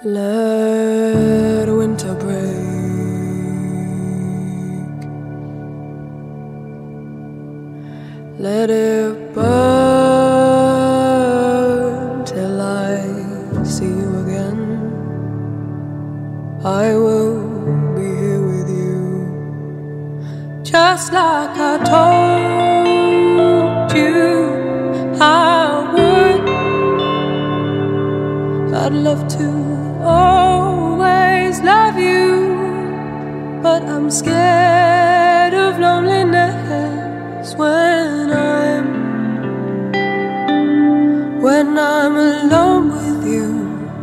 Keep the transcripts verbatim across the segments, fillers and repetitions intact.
Let winter break. Let it burn till I see you again. I will be here with you, just like I told you I would. I'd love to always love you, but I'm scared of loneliness when I'm when I'm alone with you.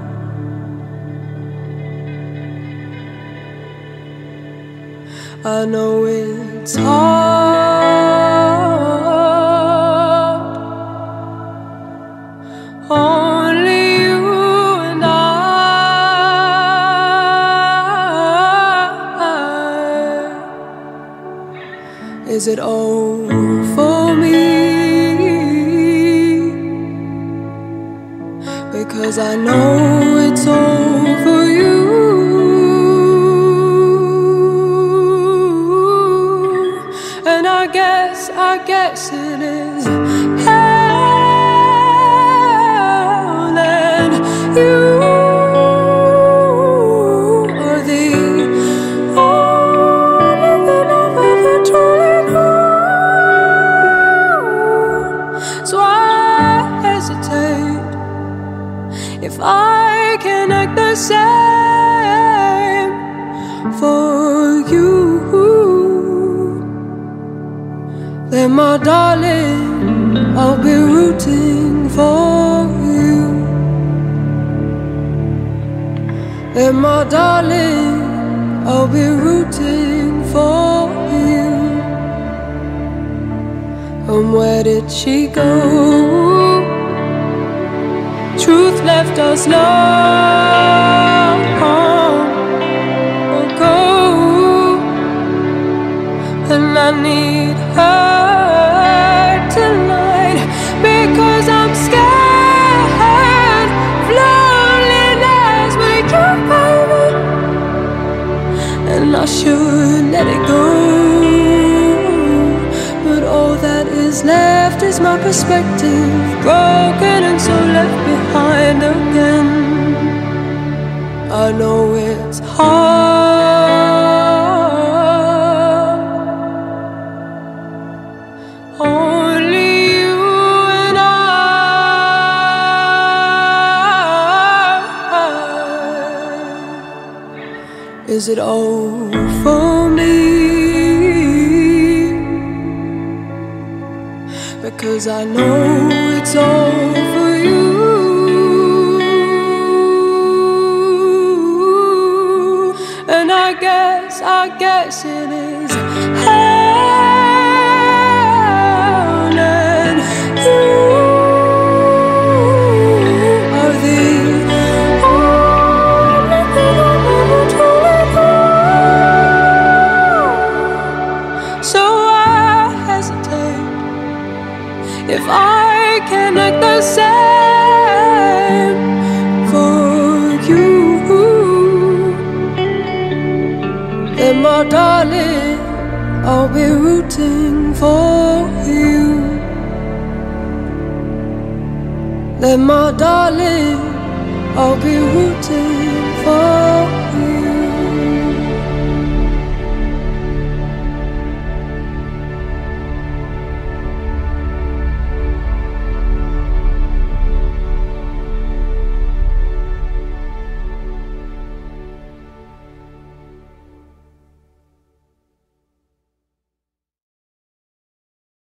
I know it's hard, only you and I. Is it all for me? Because I know it's all for you. And I guess, I guess it is hell, and you are the only thing I've ever truly known. So I hesitate if I can act the same for you. Then my darling, I'll be rooting for you. Then my darling, I'll be rooting for you. And where did she go? Truth left us long ago, and I need her tonight, because I'm scared of loneliness with you, baby. And I should let it go, but all that is left is my perspective, broken and so left behind again. I know it's hard, only you and I. Is it all for me? Because I know it's all for you. And I guess, I guess it is hell, and you are the only thing I've ever truly known. So I hesitate if I can act the same for you. Then my darling, I'll be rooting for you. Then my darling, I'll be rooting